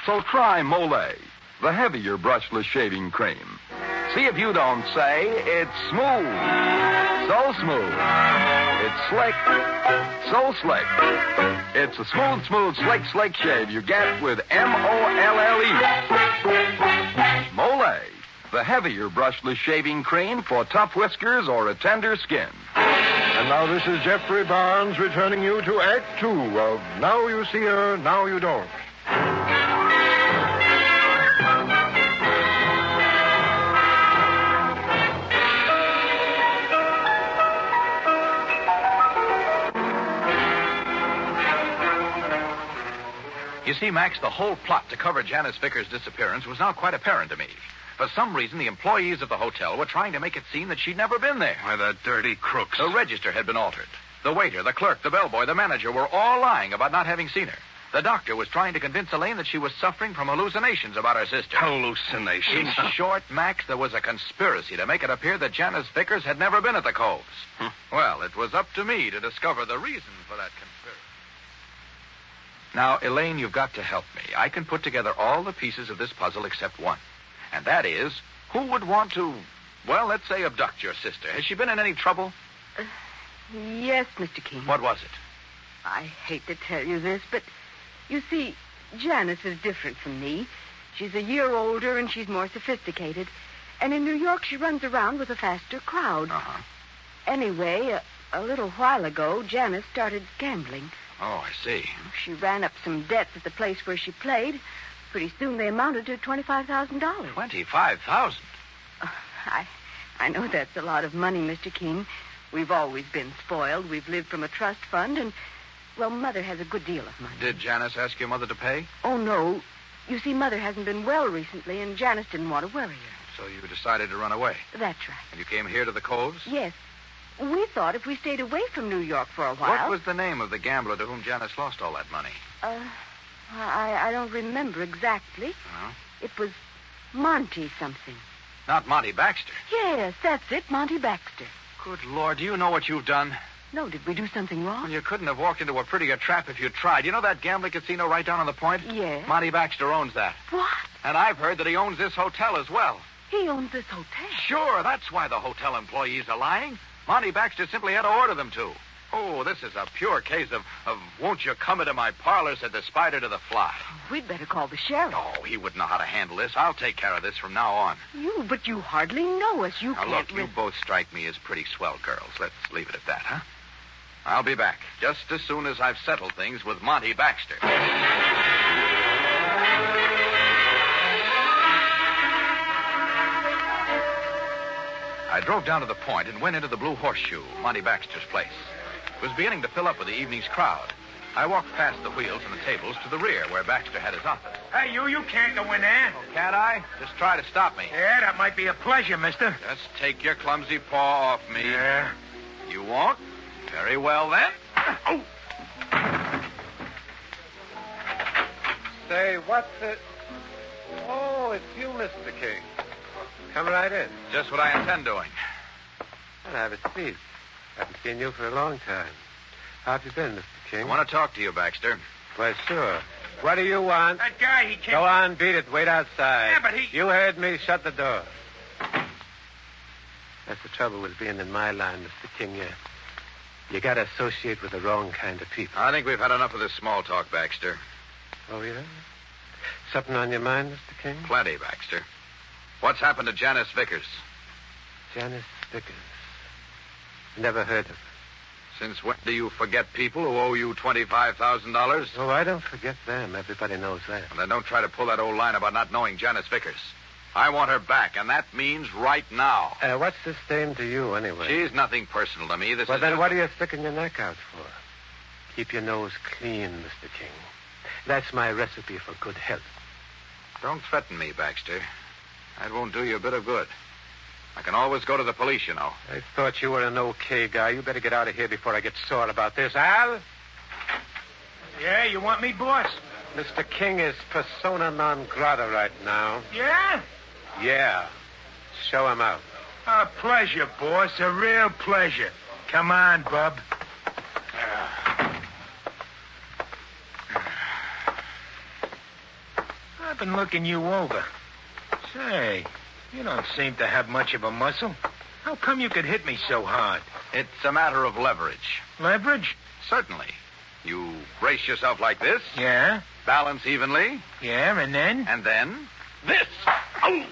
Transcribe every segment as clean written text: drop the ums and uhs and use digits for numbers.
So try Molay, the heavier brushless shaving cream. See if you don't say it's smooth. So smooth. It's slick. So slick. It's a smooth, slick shave you get with Molle. Molay, the heavier brushless shaving cream for tough whiskers or a tender skin. And now this is Jeffrey Barnes returning you to Act 2 of Now You See Her, Now You Don't. You see, Max, the whole plot to cover Janice Vickers' disappearance was now quite apparent to me. For some reason, the employees of the hotel were trying to make it seem that she'd never been there. Why, the dirty crooks. The register had been altered. The waiter, the clerk, the bellboy, the manager were all lying about not having seen her. The doctor was trying to convince Elaine that she was suffering from hallucinations about her sister. Hallucinations? In short, Max, there was a conspiracy to make it appear that Janice Vickers had never been at the Coves. Well, it was up to me to discover the reason for that conspiracy. Now, Elaine, you've got to help me. I can put together all the pieces of this puzzle except one. And that is, who would want to, well, let's say abduct your sister? Has she been in any trouble? Yes, Mr. King. What was it? I hate to tell you this, but you see, Janice is different from me. She's a year older and she's more sophisticated. And in New York, she runs around with a faster crowd. Uh-huh. Anyway, a little while ago, Janice started gambling. Oh, I see. She ran up some debts at the place where she played. Pretty soon they amounted to $25,000. $25,000? I know that's a lot of money, Mr. King. We've always been spoiled. We've lived from a trust fund, and, well, Mother has a good deal of money. Did Janice ask your mother to pay? Oh, no. You see, Mother hasn't been well recently, and Janice didn't want to worry her. So you decided to run away? That's right. And you came here to the Coves? Yes. We thought if we stayed away from New York for a while... What was the name of the gambler to whom Janice lost all that money? I don't remember exactly. Uh-huh. It was Monty something. Not Monty Baxter? Yes, that's it, Monty Baxter. Good Lord, do you know what you've done? No, did we do something wrong? Well, you couldn't have walked into a prettier trap if you tried. You know that gambling casino right down on the point? Yes. Monty Baxter owns that. What? And I've heard that he owns this hotel as well. He owns this hotel? Sure, that's why the hotel employees are lying. Monty Baxter simply had to order them to. Oh, this is a pure case of won't you come into my parlor, said the spider to the fly. We'd better call the sheriff. Oh, he wouldn't know how to handle this. I'll take care of this from now on. But you hardly know us. You now, can't... look, you both strike me as pretty swell girls. Let's leave it at that, huh? I'll be back just as soon as I've settled things with Monty Baxter. I drove down to the point and went into the Blue Horseshoe, Monty Baxter's place. It was beginning to fill up with the evening's crowd. I walked past the wheels and the tables to the rear where Baxter had his office. Hey, you can't go in there. Oh, can't I? Just try to stop me. Yeah, that might be a pleasure, mister. Just take your clumsy paw off me. Yeah. You won't? Very well, then. Oh. Say, what's it? Oh, it's you, Mr. King. Come right in. Just what I intend doing. Well, have a seat. Haven't seen you for a long time. How have you been, Mr. King? I want to talk to you, Baxter. Why, sure. What do you want? That guy, he can't... Go on, beat it. Wait outside. Yeah, but he... You heard me. Shut the door. That's the trouble with being in my line, Mr. King. You got to associate with the wrong kind of people. I think we've had enough of this small talk, Baxter. Oh, yeah? Something on your mind, Mr. King? Plenty, Baxter. What's happened to Janice Vickers? Janice Vickers. Never heard of her. Since when do you forget people who owe you $25,000? Oh, I don't forget them. Everybody knows that. And then don't try to pull that old line about not knowing Janice Vickers. I want her back, and that means right now. What's this dame to you, anyway? She's nothing personal to me. Well, then what are you sticking your neck out for? Keep your nose clean, Mr. King. That's my recipe for good health. Don't threaten me, Baxter. That won't do you a bit of good. I can always go to the police, you know. I thought you were an okay guy. You better get out of here before I get sore about this. Al? Yeah, you want me, boss? Mr. King is persona non grata right now. Yeah? Yeah. Show him out. A pleasure, boss. A real pleasure. Come on, bub. I've been looking you over. Say, you don't seem to have much of a muscle. How come you could hit me so hard? It's a matter of leverage. Leverage? Certainly. You brace yourself like this, Yeah, balance evenly, yeah, and then? and then this. Oh!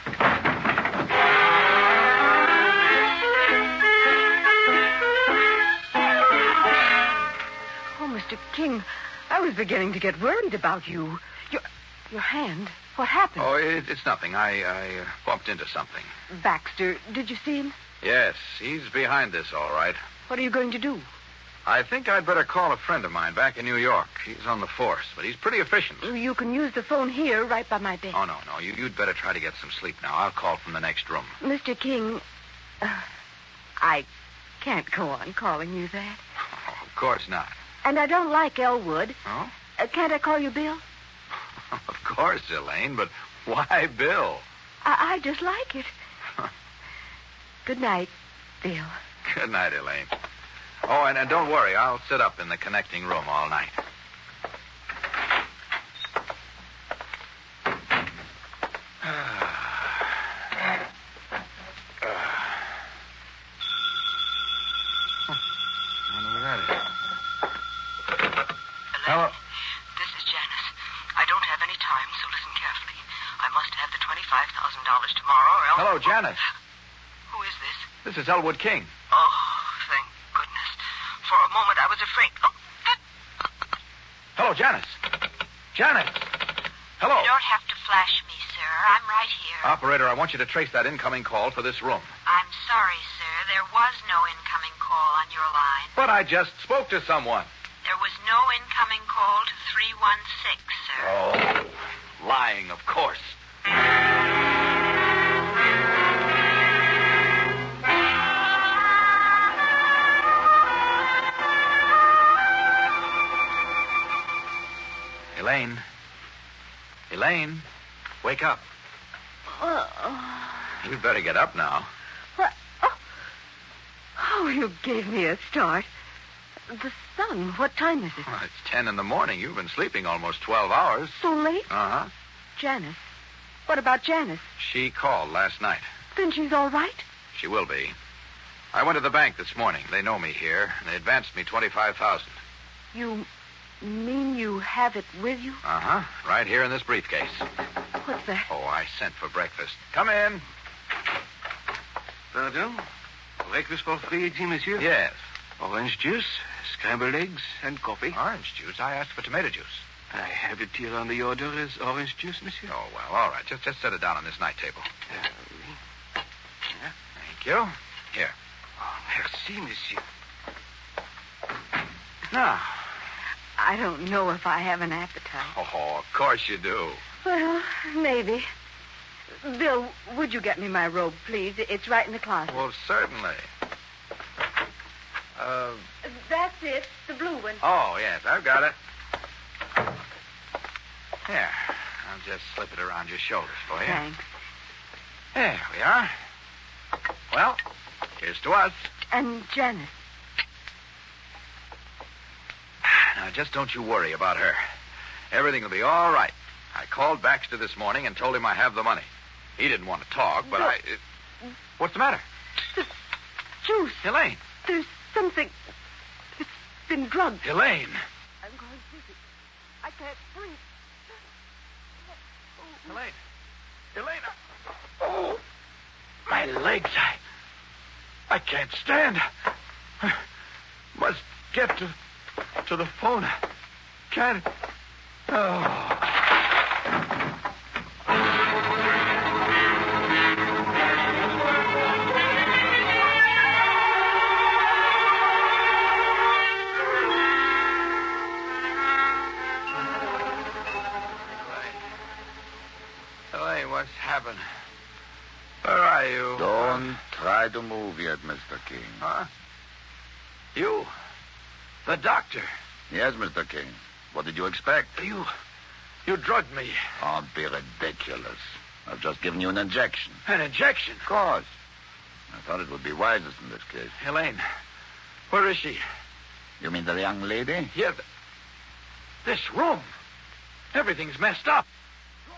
Oh, Mr. King, I was beginning to get worried about you. Your hand. What happened? Oh, it's nothing. I bumped into something. Baxter, did you see him? Yes, he's behind this, all right. What are you going to do? I think I'd better call a friend of mine back in New York. He's on the force, but he's pretty efficient. You can use the phone here, right by my bed. Oh, no. You'd better try to get some sleep now. I'll call from the next room. Mr. King, I can't go on calling you that. Oh, of course not. And I don't like Elwood. Oh? Can't I call you Bill? Of course, Elaine, but why Bill? I just like it. Good night, Bill. Good night, Elaine. Oh, and don't worry. I'll sit up in the connecting room all night. Hello? This is Janice. I don't have any time, so listen carefully. I must have the $25,000 tomorrow or else... Hello, Janice. Who is this? This is Elwood King. Oh, thank goodness. For a moment I was afraid... Oh. Hello, Janice. Janice. Hello. You don't have to flash me, sir. I'm right here. Operator, I want you to trace that incoming call for this room. I'm sorry, sir. There was no incoming call on your line. But I just spoke to someone. There was no incoming call to 316, sir. Oh, lying, of course. Elaine, wake up. You'd better get up now. What? Oh, you gave me a start. The sun. What time is it? Well, it's 10 in the morning. You've been sleeping almost 12 hours. So late? Uh-huh. Janice. What about Janice? She called last night. Then she's all right? She will be. I went to the bank this morning. They know me here, and they advanced me $25,000. You mean you have it with you? Uh-huh. Right here in this briefcase. What's that? Oh, I sent for breakfast. Come in. Pardon? Breakfast for three, monsieur? Yes. Orange juice, scrambled eggs, and coffee. Orange juice? I asked for tomato juice. I have it here on the order as orange juice, monsieur. Oh, well, all right. Just set it down on this night table. Thank you. Here. Oh, merci, monsieur. Now. I don't know if I have an appetite. Oh, of course you do. Well, maybe. Bill, would you get me my robe, please? It's right in the closet. Well, certainly. That's it, the blue one. Oh, yes, I've got it. Here, I'll just slip it around your shoulders for you. Thanks. There we are. Well, here's to us. And Janice. Now, just don't you worry about her. Everything will be all right. I called Baxter this morning and told him I have the money. He didn't want to talk, but What's the matter? The juice. Elaine. There's something... It's been drugged. Elaine. I'm going dizzy. I can't breathe. Elaine. Oh, my legs. I can't stand. I must get to the phone. Can't. Oh. Elaine, what's happened? Where are you? Don't try to move yet, Mr. King. Huh? You? The doctor? Yes, Mr. King. What did you expect? You drugged me. Don't be ridiculous. I've just given you an injection. An injection? Of course. I thought it would be wisest in this case. Elaine, where is she? You mean the young lady? Here. This room. Everything's messed up.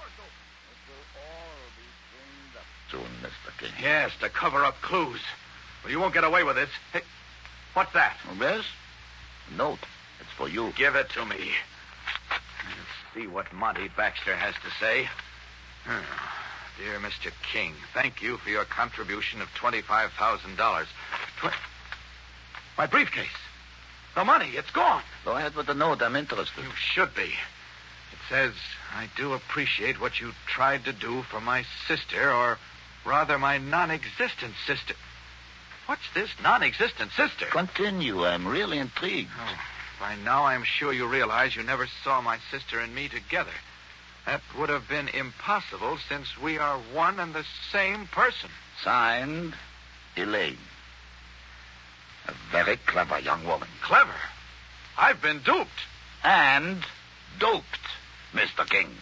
soon, Mr. King. Yes, to cover up clues. Well, you won't get away with this. Hey, what's that? Oh, yes? A note. It's for you. Give it to me. Let's see what Monty Baxter has to say. Dear Mr. King, thank you for your contribution of $25,000. My briefcase. The money, it's gone. Go ahead with the note. I'm interested. You should be. It says, I do appreciate what you tried to do for my sister, or rather my non-existent sister. What's this non-existent sister? Continue. I'm really intrigued. Oh, by now I'm sure you realize you never saw my sister and me together. That would have been impossible since we are one and the same person. Signed, Elaine. A very clever young woman. Clever? I've been duped. And doped, Mr. King.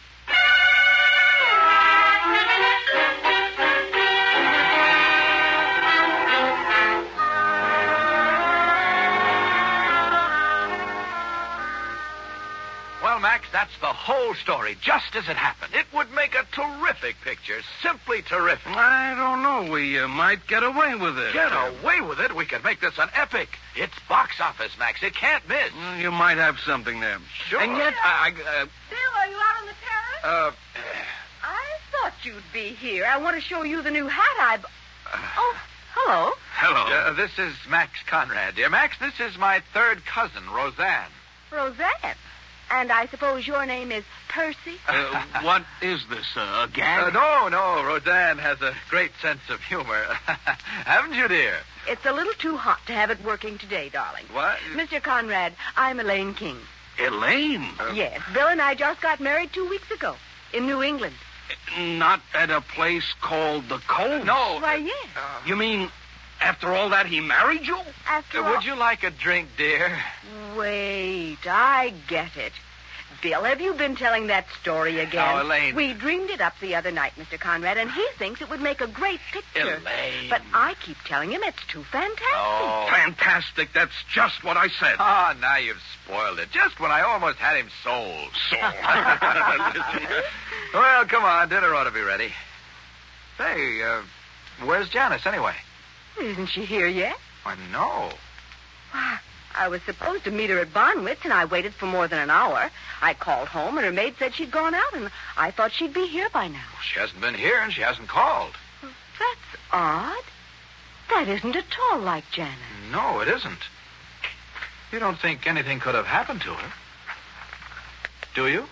Well, Max, that's the whole story, just as it happened. It would make a terrific picture, simply terrific. I don't know. We might get away with it. Get away with it? We could make this an epic. It's box office, Max. It can't miss. Well, you might have something there. Sure. And yet, Bill, are you out on the terrace? I thought you'd be here. I want to show you the new hat Oh, hello. Hello. This is Max Conrad, dear. Max, this is my third cousin, Roseanne. Roseanne. And I suppose your name is Percy? What is this, a gag? No. Roseanne has a great sense of humor. Haven't you, dear? It's a little too hot to have it working today, darling. What? Mr. Conrad, I'm Elaine King. Elaine? Yes, Bill and I just got married 2 weeks ago in New England. Not at a place called the Cove? No. Why, yes. You mean after all that he married you? After all... Would you like a drink, dear? Wait, I get it. Bill, have you been telling that story again? Oh, Elaine. We dreamed it up the other night, Mr. Conrad, and he thinks it would make a great picture. Elaine. But I keep telling him it's too fantastic. Oh. Fantastic. That's just what I said. Oh, now you've spoiled it. Just when I almost had him sold. Well, come on. Dinner ought to be ready. Say, where's Janice, anyway? Isn't she here yet? Why, no. Why, I was supposed to meet her at Bonwitz, and I waited for more than an hour. I called home, and her maid said she'd gone out, and I thought she'd be here by now. She hasn't been here, and she hasn't called. That's odd. That isn't at all like Janice. No, it isn't. You don't think anything could have happened to her? Do you?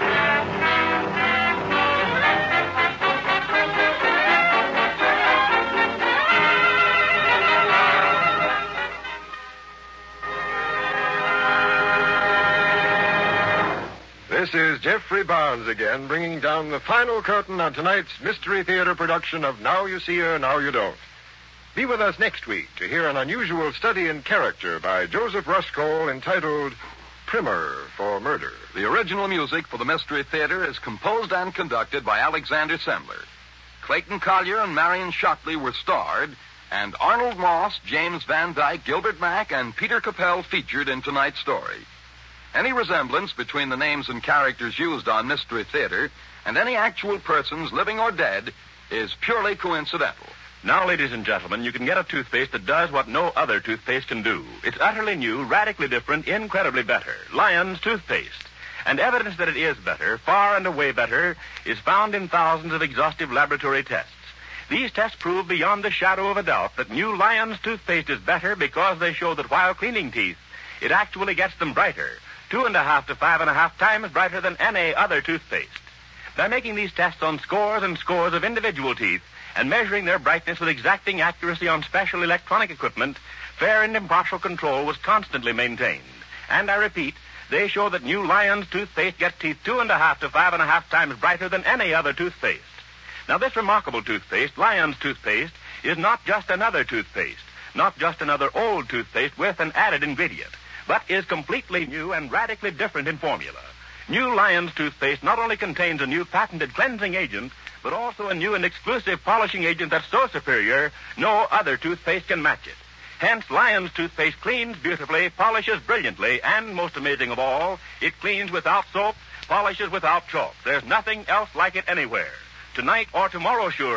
This is Jeffrey Barnes again, bringing down the final curtain on tonight's Mystery Theater production of Now You See Her, Now You Don't. Be with us next week to hear an unusual study in character by Joseph Rushkohl entitled Primer for Murder. The original music for the Mystery Theater is composed and conducted by Alexander Sembler. Clayton Collier and Marion Shockley were starred, and Arnold Moss, James Van Dyke, Gilbert Mack, and Peter Capell featured in tonight's story. Any resemblance between the names and characters used on Mystery Theater and any actual persons, living or dead, is purely coincidental. Now, ladies and gentlemen, you can get a toothpaste that does what no other toothpaste can do. It's utterly new, radically different, incredibly better. Lion's toothpaste. And evidence that it is better, far and away better, is found in thousands of exhaustive laboratory tests. These tests prove beyond the shadow of a doubt that new Lion's toothpaste is better because they show that while cleaning teeth, it actually gets them brighter. 2.5 to 5.5 times brighter than any other toothpaste. By making these tests on scores and scores of individual teeth and measuring their brightness with exacting accuracy on special electronic equipment, fair and impartial control was constantly maintained. And I repeat, they show that new Lion's toothpaste gets teeth 2.5 to 5.5 times brighter than any other toothpaste. Now, this remarkable toothpaste, Lion's toothpaste, is not just another toothpaste, not just another old toothpaste with an added ingredient, but is completely new and radically different in formula. New Lion's toothpaste not only contains a new patented cleansing agent, but also a new and exclusive polishing agent that's so superior, no other toothpaste can match it. Hence, Lion's toothpaste cleans beautifully, polishes brilliantly, and, most amazing of all, it cleans without soap, polishes without chalk. There's nothing else like it anywhere. Tonight or tomorrow, sure,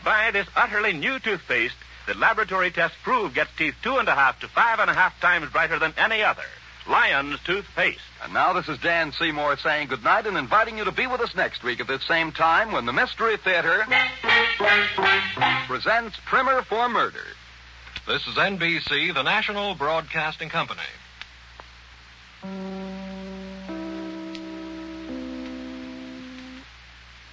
Buy this utterly new toothpaste that laboratory tests prove gets teeth 2.5 to 5.5 times brighter than any other. Lion's toothpaste. And now this is Dan Seymour saying goodnight and inviting you to be with us next week at this same time when the Mystery Theater presents Primer for Murder. This is NBC, the National Broadcasting Company.